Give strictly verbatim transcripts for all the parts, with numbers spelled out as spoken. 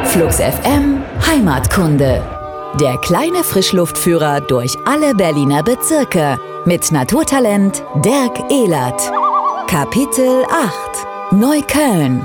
Flux F M Heimatkunde. Der kleine Frischluftführer durch alle Berliner Bezirke mit Naturtalent Dirk Ehlert. Kapitel acht: Neukölln.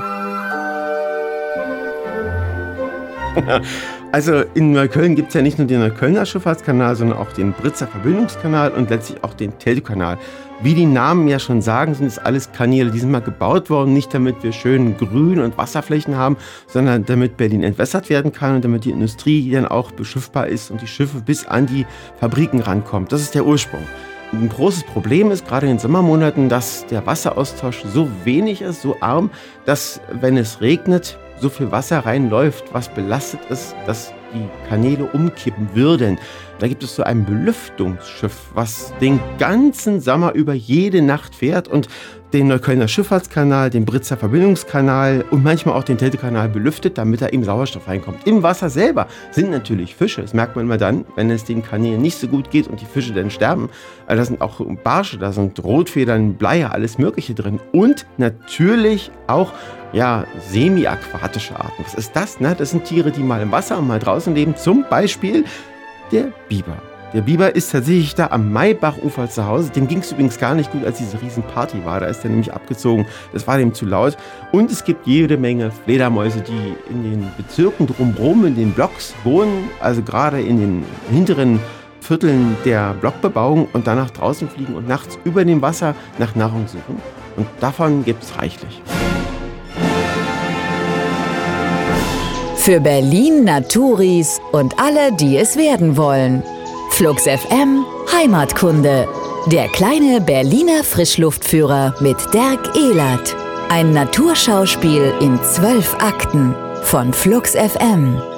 Also in Neukölln gibt es ja nicht nur den Neuköllner Schifffahrtskanal, sondern auch den Britzer Verbindungskanal und letztlich auch den Teltowkanal. Wie die Namen ja schon sagen, sind es alles Kanäle, die sind mal gebaut worden, nicht damit wir schön Grün- und Wasserflächen haben, sondern damit Berlin entwässert werden kann und damit die Industrie dann auch beschiffbar ist und die Schiffe bis an die Fabriken rankommt. Das ist der Ursprung. Ein großes Problem ist, gerade in den Sommermonaten, dass der Wasseraustausch so wenig ist, so arm, dass, wenn es regnet, so viel Wasser reinläuft, was belastet ist, dass die Kanäle umkippen würden. Da gibt es so ein Belüftungsschiff, was den ganzen Sommer über jede Nacht fährt und den Neuköllner Schifffahrtskanal, den Britzer Verbindungskanal und manchmal auch den Teltowkanal belüftet, damit da eben Sauerstoff reinkommt. Im Wasser selber sind natürlich Fische. Das merkt man immer dann, wenn es den Kanälen nicht so gut geht und die Fische dann sterben. Also da sind auch Barsche, da sind Rotfedern, Bleier, alles Mögliche drin. Und natürlich auch ja, semi-aquatische Arten. Was ist das? Na, das sind Tiere, die mal im Wasser und mal draußen leben. Zum Beispiel der Biber. Der Biber ist tatsächlich da am Maybachufer zu Hause. Dem ging es übrigens gar nicht gut, als diese Riesenparty war. Da ist er nämlich abgezogen. Das war dem zu laut. Und es gibt jede Menge Fledermäuse, die in den Bezirken drumherum, in den Blocks wohnen. Also gerade in den hinteren Vierteln der Blockbebauung und danach draußen fliegen und nachts über dem Wasser nach Nahrung suchen. Und davon gibt es reichlich. Für Berlin, Naturis und alle, die es werden wollen. Flux F M Heimatkunde. Der kleine Berliner Frischluftführer mit Dirk Ehlert. Ein Naturschauspiel in zwölf Akten von Flux F M.